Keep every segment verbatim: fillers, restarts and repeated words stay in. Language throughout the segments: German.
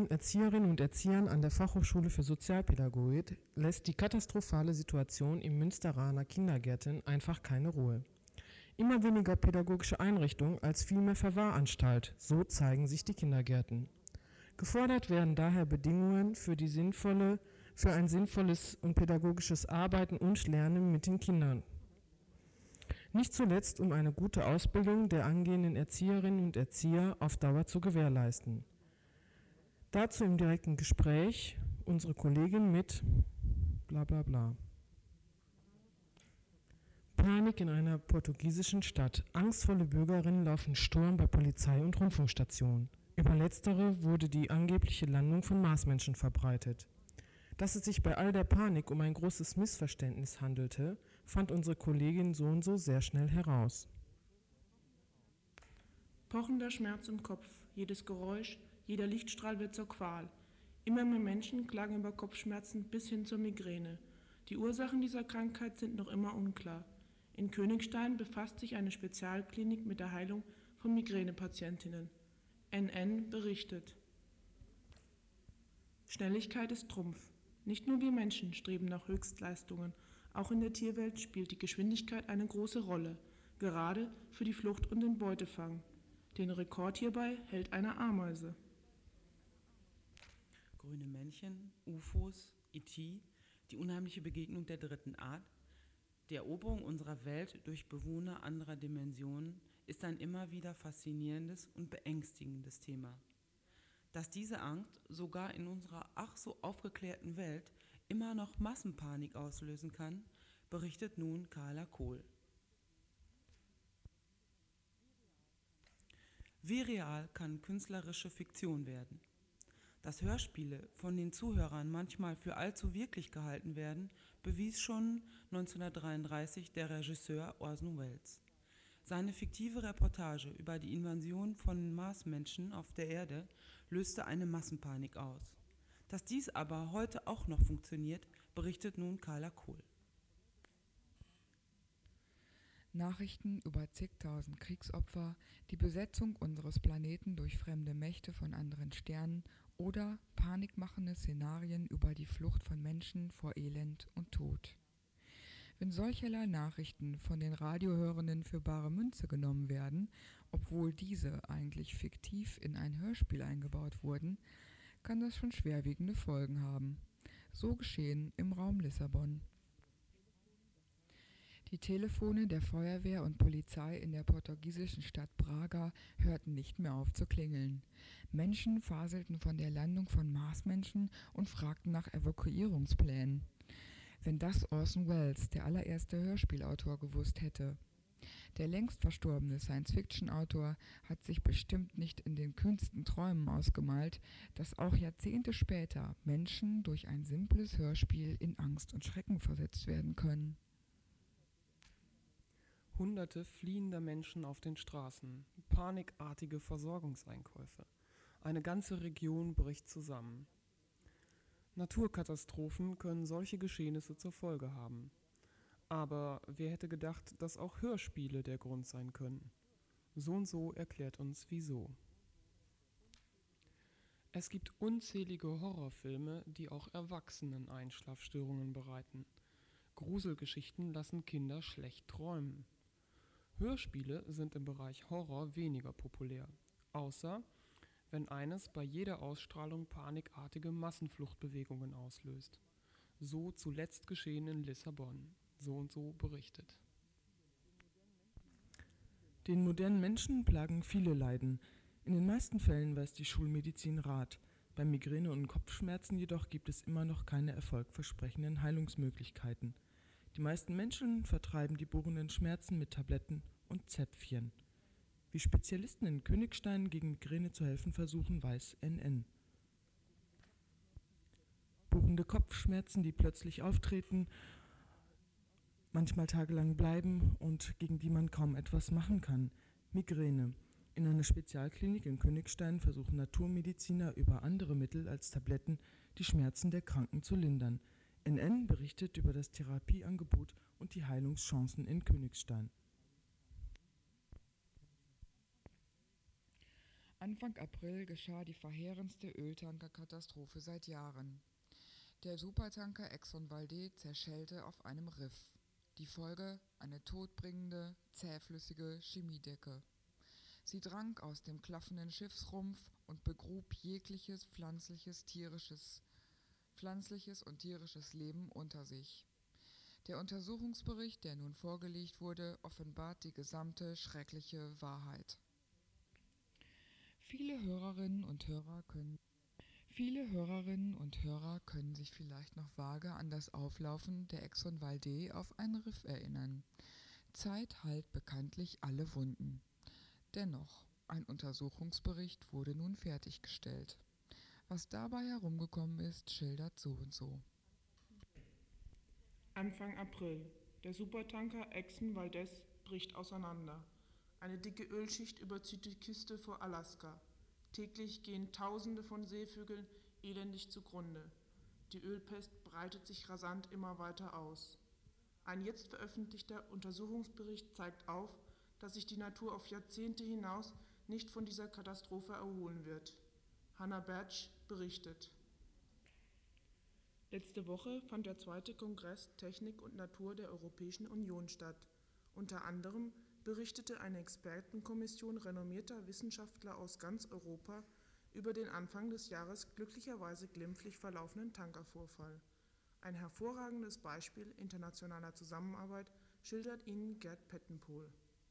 von Erzieherinnen und Erziehern an der Fachhochschule für Sozialpädagogik lässt die katastrophale Situation in Münsteraner Kindergärten einfach keine Ruhe. Immer weniger pädagogische Einrichtungen als vielmehr Verwahranstalt, so zeigen sich die Kindergärten. Gefordert werden daher Bedingungen für, die sinnvolle, für ein sinnvolles und pädagogisches Arbeiten und Lernen mit den Kindern. Nicht zuletzt, um eine gute Ausbildung der angehenden Erzieherinnen und Erzieher auf Dauer zu gewährleisten. Dazu im direkten Gespräch unsere Kollegin mit bla bla bla. Panik in einer portugiesischen Stadt. Angstvolle Bürgerinnen laufen Sturm bei Polizei und Rundfunkstationen. Über letztere wurde die angebliche Landung von Marsmenschen verbreitet. Dass es sich bei all der Panik um ein großes Missverständnis handelte, fand unsere Kollegin so und so sehr schnell heraus. Pochender Schmerz im Kopf, jedes Geräusch, jeder Lichtstrahl wird zur Qual. Immer mehr Menschen klagen über Kopfschmerzen bis hin zur Migräne. Die Ursachen dieser Krankheit sind noch immer unklar. In Königstein befasst sich eine Spezialklinik mit der Heilung von Migränepatientinnen. N N berichtet. Schnelligkeit ist Trumpf. Nicht nur wir Menschen streben nach Höchstleistungen, auch in der Tierwelt spielt die Geschwindigkeit eine große Rolle, gerade für die Flucht und den Beutefang. Den Rekord hierbei hält eine Ameise. Grüne Männchen, U F Os, E T, die unheimliche Begegnung der dritten Art, die Eroberung unserer Welt durch Bewohner anderer Dimensionen ist ein immer wieder faszinierendes und beängstigendes Thema. Dass diese Angst sogar in unserer ach so aufgeklärten Welt immer noch Massenpanik auslösen kann, berichtet nun Carla Kohl. Wie real kann künstlerische Fiktion werden? Dass Hörspiele von den Zuhörern manchmal für allzu wirklich gehalten werden, bewies schon neunzehnhundertdreiunddreißig der Regisseur Orson Welles. Seine fiktive Reportage über die Invasion von Marsmenschen auf der Erde löste eine Massenpanik aus. Dass dies aber heute auch noch funktioniert, berichtet nun Carla Kohl. Nachrichten über zigtausend Kriegsopfer, die Besetzung unseres Planeten durch fremde Mächte von anderen Sternen oder panikmachende Szenarien über die Flucht von Menschen vor Elend und Tod. Wenn solcherlei Nachrichten von den Radiohörenden für bare Münze genommen werden, obwohl diese eigentlich fiktiv in ein Hörspiel eingebaut wurden, kann das schon schwerwiegende Folgen haben. So geschehen im Raum Lissabon. Die Telefone der Feuerwehr und Polizei in der portugiesischen Stadt Braga hörten nicht mehr auf zu klingeln. Menschen faselten von der Landung von Marsmenschen und fragten nach Evakuierungsplänen. Wenn das Orson Welles, der allererste Hörspielautor, gewusst hätte. Der längst verstorbene Science-Fiction-Autor hat sich bestimmt nicht in den kühnsten Träumen ausgemalt, dass auch Jahrzehnte später Menschen durch ein simples Hörspiel in Angst und Schrecken versetzt werden können. Hunderte fliehender Menschen auf den Straßen, panikartige Versorgungseinkäufe. Eine ganze Region bricht zusammen. Naturkatastrophen können solche Geschehnisse zur Folge haben. Aber wer hätte gedacht, dass auch Hörspiele der Grund sein können? So und so erklärt uns wieso. Es gibt unzählige Horrorfilme, die auch Erwachsenen Einschlafstörungen bereiten. Gruselgeschichten lassen Kinder schlecht träumen. Hörspiele sind im Bereich Horror weniger populär, außer wenn eines bei jeder Ausstrahlung panikartige Massenfluchtbewegungen auslöst. So zuletzt geschehen in Lissabon, so und so berichtet. Den modernen Menschen plagen viele Leiden. In den meisten Fällen weiß die Schulmedizin Rat. Bei Migräne und Kopfschmerzen jedoch gibt es immer noch keine erfolgversprechenden Heilungsmöglichkeiten. Die meisten Menschen vertreiben die bohrenden Schmerzen mit Tabletten und Zäpfchen. Wie Spezialisten in Königstein gegen Migräne zu helfen versuchen, weiß N N. Bohrende Kopfschmerzen, die plötzlich auftreten, manchmal tagelang bleiben und gegen die man kaum etwas machen kann. Migräne. In einer Spezialklinik in Königstein versuchen Naturmediziner über andere Mittel als Tabletten die Schmerzen der Kranken zu lindern. N N berichtet über das Therapieangebot und die Heilungschancen in Königstein. Anfang April geschah die verheerendste Öltankerkatastrophe seit Jahren. Der Supertanker Exxon Valdez zerschellte auf einem Riff. Die Folge: eine todbringende, zähflüssige Chemiedecke. Sie drang aus dem klaffenden Schiffsrumpf und begrub jegliches pflanzliches, tierisches, pflanzliches und tierisches Leben unter sich. Der Untersuchungsbericht, der nun vorgelegt wurde, offenbart die gesamte schreckliche Wahrheit. Viele Hörerinnen und Hörer können Viele Hörerinnen und Hörer können sich vielleicht noch vage an das Auflaufen der Exxon Valdez auf ein Riff erinnern. Zeit heilt bekanntlich alle Wunden. Dennoch, ein Untersuchungsbericht wurde nun fertiggestellt. Was dabei herumgekommen ist, schildert so und so. Anfang April. Der Supertanker Exxon Valdez bricht auseinander. Eine dicke Ölschicht überzieht die Küste vor Alaska. Täglich gehen Tausende von Seevögeln elendig zugrunde. Die Ölpest breitet sich rasant immer weiter aus. Ein jetzt veröffentlichter Untersuchungsbericht zeigt auf, dass sich die Natur auf Jahrzehnte hinaus nicht von dieser Katastrophe erholen wird. Hannah Batch berichtet. Letzte Woche fand der zweite Kongress Technik und Natur der Europäischen Union statt. Unter anderem berichtete eine Expertenkommission renommierter Wissenschaftler aus ganz Europa über den Anfang des Jahres glücklicherweise glimpflich verlaufenden Tankervorfall. Ein hervorragendes Beispiel internationaler Zusammenarbeit schildert Ihnen Gerd Pettenpohl.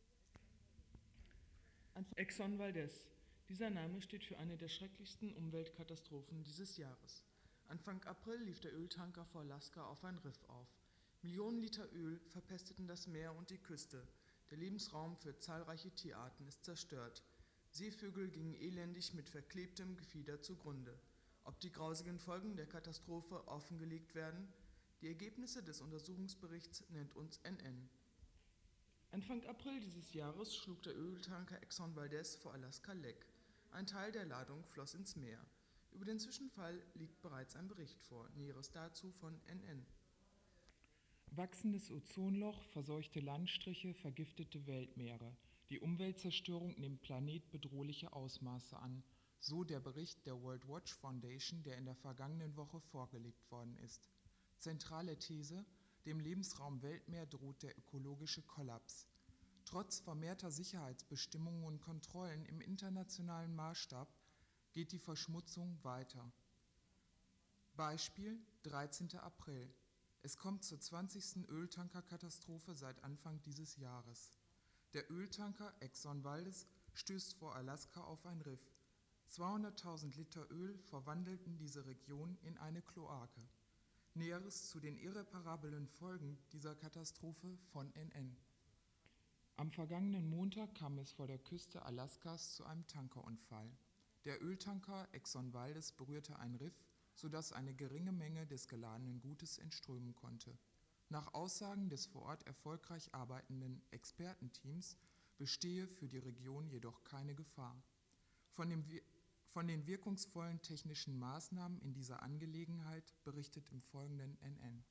Exxon Valdez. Dieser Name steht für eine der schrecklichsten Umweltkatastrophen dieses Jahres. Anfang April lief der Öltanker vor Alaska auf ein Riff auf. Millionen Liter Öl verpesteten das Meer und die Küste. Der Lebensraum für zahlreiche Tierarten ist zerstört. Seevögel gingen elendig mit verklebtem Gefieder zugrunde. Ob die grausigen Folgen der Katastrophe offengelegt werden? Die Ergebnisse des Untersuchungsberichts nennt uns N N. Anfang April dieses Jahres schlug der Öltanker Exxon Valdez vor Alaska leck. Ein Teil der Ladung floss ins Meer. Über den Zwischenfall liegt bereits ein Bericht vor. Näheres dazu von N N. Wachsendes Ozonloch, verseuchte Landstriche, vergiftete Weltmeere. Die Umweltzerstörung nimmt planetbedrohliche Ausmaße an, so der Bericht der World Watch Foundation, der in der vergangenen Woche vorgelegt worden ist. Zentrale These: dem Lebensraum Weltmeer droht der ökologische Kollaps. Trotz vermehrter Sicherheitsbestimmungen und Kontrollen im internationalen Maßstab geht die Verschmutzung weiter. Beispiel: dreizehnter April. Es kommt zur zwanzigsten Öltankerkatastrophe seit Anfang dieses Jahres. Der Öltanker Exxon Valdez stößt vor Alaska auf ein Riff. zweihunderttausend Liter Öl verwandelten diese Region in eine Kloake. Näheres zu den irreparablen Folgen dieser Katastrophe von N N. Am vergangenen Montag kam es vor der Küste Alaskas zu einem Tankerunfall. Der Öltanker Exxon Valdez berührte ein Riff, sodass eine geringe Menge des geladenen Gutes entströmen konnte. Nach Aussagen des vor Ort erfolgreich arbeitenden Expertenteams bestehe für die Region jedoch keine Gefahr. Von, dem, von den wirkungsvollen technischen Maßnahmen in dieser Angelegenheit berichtet im Folgenden N N.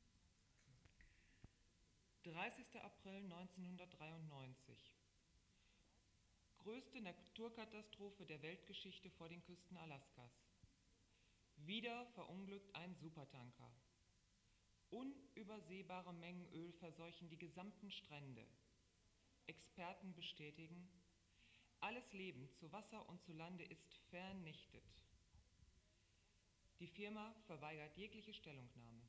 dreißigster April neunzehnhundertdreiundneunzig. Größte Naturkatastrophe der Weltgeschichte vor den Küsten Alaskas. Wieder verunglückt ein Supertanker. Unübersehbare Mengen Öl verseuchen die gesamten Strände. Experten bestätigen, alles Leben zu Wasser und zu Lande ist vernichtet. Die Firma verweigert jegliche Stellungnahme.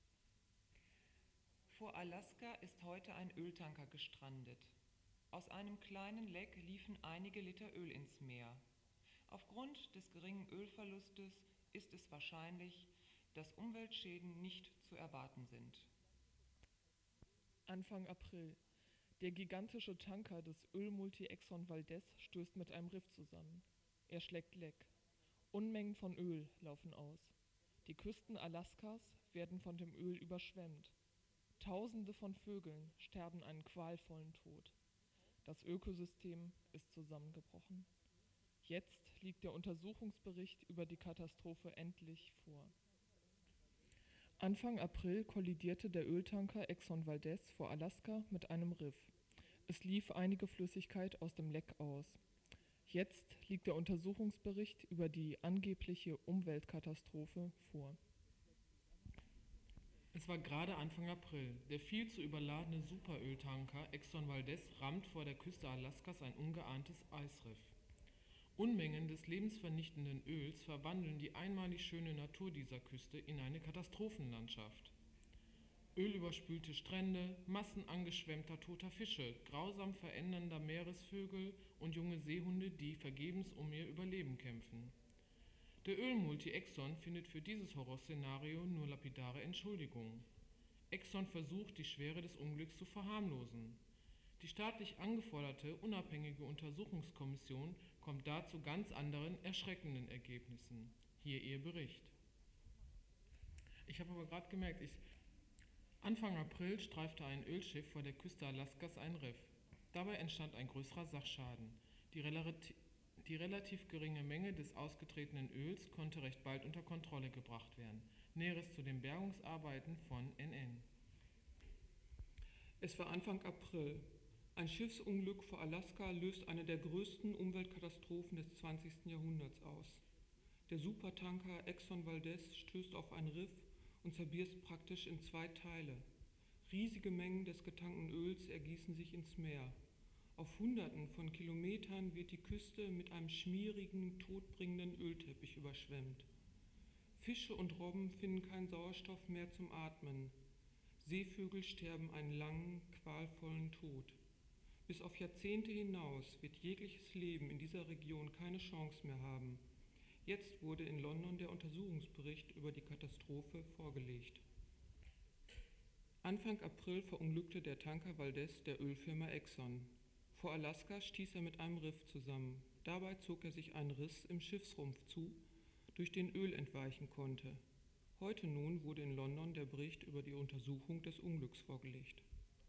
Vor Alaska ist heute ein Öltanker gestrandet. Aus einem kleinen Leck liefen einige Liter Öl ins Meer. Aufgrund des geringen Ölverlustes ist es wahrscheinlich, dass Umweltschäden nicht zu erwarten sind. Anfang April. Der gigantische Tanker des Ölmulti Exxon Valdez stößt mit einem Riff zusammen. Er schlägt leck. Unmengen von Öl laufen aus. Die Küsten Alaskas werden von dem Öl überschwemmt. Tausende von Vögeln sterben einen qualvollen Tod. Das Ökosystem ist zusammengebrochen. Jetzt liegt der Untersuchungsbericht über die Katastrophe endlich vor. Anfang April kollidierte der Öltanker Exxon Valdez vor Alaska mit einem Riff. Es lief einige Flüssigkeit aus dem Leck aus. Jetzt liegt der Untersuchungsbericht über die angebliche Umweltkatastrophe vor. Es war gerade Anfang April. Der viel zu überladene Superöltanker Exxon Valdez rammt vor der Küste Alaskas ein ungeahntes Eisriff. Unmengen des lebensvernichtenden Öls verwandeln die einmalig schöne Natur dieser Küste in eine Katastrophenlandschaft. Ölüberspülte Strände, Massen angeschwemmter toter Fische, grausam verändernder Meeresvögel und junge Seehunde, die vergebens um ihr Überleben kämpfen. Der Ölmulti Exxon findet für dieses Horrorszenario nur lapidare Entschuldigungen. Exxon versucht, die Schwere des Unglücks zu verharmlosen. Die staatlich angeforderte unabhängige Untersuchungskommission kommt da zu ganz anderen, erschreckenden Ergebnissen. Hier ihr Bericht. Ich habe aber gerade gemerkt, ich, Anfang April streifte ein Ölschiff vor der Küste Alaskas ein Riff. Dabei entstand ein größerer Sachschaden. Die relativ Die relativ geringe Menge des ausgetretenen Öls konnte recht bald unter Kontrolle gebracht werden. Näheres zu den Bergungsarbeiten von N N. Es war Anfang April. Ein Schiffsunglück vor Alaska löst eine der größten Umweltkatastrophen des zwanzigsten Jahrhunderts aus. Der Supertanker Exxon Valdez stößt auf ein Riff und zerbierst praktisch in zwei Teile. Riesige Mengen des getankten Öls ergießen sich ins Meer. Auf Hunderten von Kilometern wird die Küste mit einem schmierigen, todbringenden Ölteppich überschwemmt. Fische und Robben finden keinen Sauerstoff mehr zum Atmen. Seevögel sterben einen langen, qualvollen Tod. Bis auf Jahrzehnte hinaus wird jegliches Leben in dieser Region keine Chance mehr haben. Jetzt wurde in London der Untersuchungsbericht über die Katastrophe vorgelegt. Anfang April verunglückte der Tanker Valdez der Ölfirma Exxon. Vor Alaska stieß er mit einem Riff zusammen. Dabei zog er sich einen Riss im Schiffsrumpf zu, durch den Öl entweichen konnte. Heute nun wurde in London der Bericht über die Untersuchung des Unglücks vorgelegt.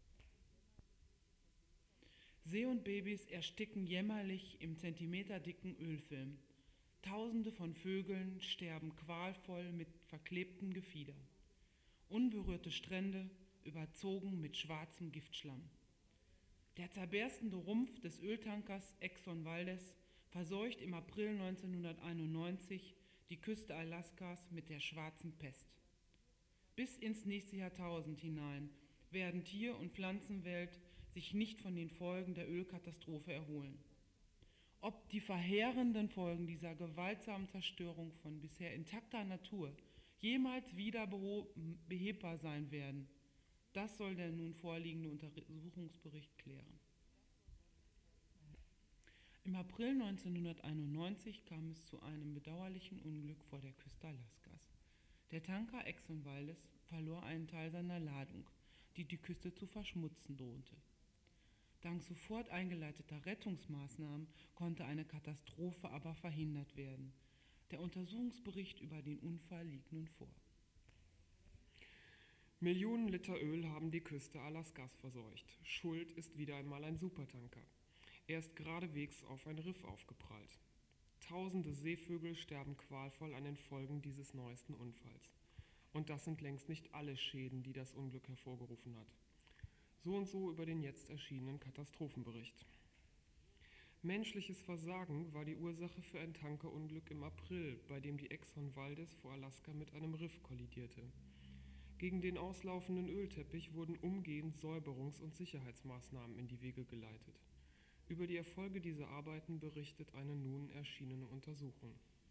See und Babys ersticken jämmerlich im zentimeterdicken Ölfilm. Tausende von Vögeln sterben qualvoll mit verklebtem Gefieder. Unberührte Strände überzogen mit schwarzem Giftschlamm. Der zerberstende Rumpf des Öltankers Exxon Valdez verseucht im April neunzehnhunderteinundneunzig die Küste Alaskas mit der schwarzen Pest. Bis ins nächste Jahrtausend hinein werden Tier- und Pflanzenwelt sich nicht von den Folgen der Ölkatastrophe erholen. Ob die verheerenden Folgen dieser gewaltsamen Zerstörung von bisher intakter Natur jemals wieder behebbar sein werden, das soll der nun vorliegende Untersuchungsbericht klären. Im April neunzehnhunderteinundneunzig kam es zu einem bedauerlichen Unglück vor der Küste Alaskas. Der Tanker Exxon Valdez verlor einen Teil seiner Ladung, die die Küste zu verschmutzen drohte. Dank sofort eingeleiteter Rettungsmaßnahmen konnte eine Katastrophe aber verhindert werden. Der Untersuchungsbericht über den Unfall liegt nun vor. Millionen Liter Öl haben die Küste Alaskas verseucht. Schuld ist wieder einmal ein Supertanker. Er ist geradewegs auf ein Riff aufgeprallt. Tausende Seevögel sterben qualvoll an den Folgen dieses neuesten Unfalls. Und das sind längst nicht alle Schäden, die das Unglück hervorgerufen hat. So und so über den jetzt erschienenen Katastrophenbericht. Menschliches Versagen war die Ursache für ein Tankerunglück im April, bei dem die Exxon Valdez vor Alaska mit einem Riff kollidierte. Gegen den auslaufenden Ölteppich wurden umgehend Säuberungs- und Sicherheitsmaßnahmen in die Wege geleitet. Über die Erfolge dieser Arbeiten berichtet eine nun erschienene Untersuchung.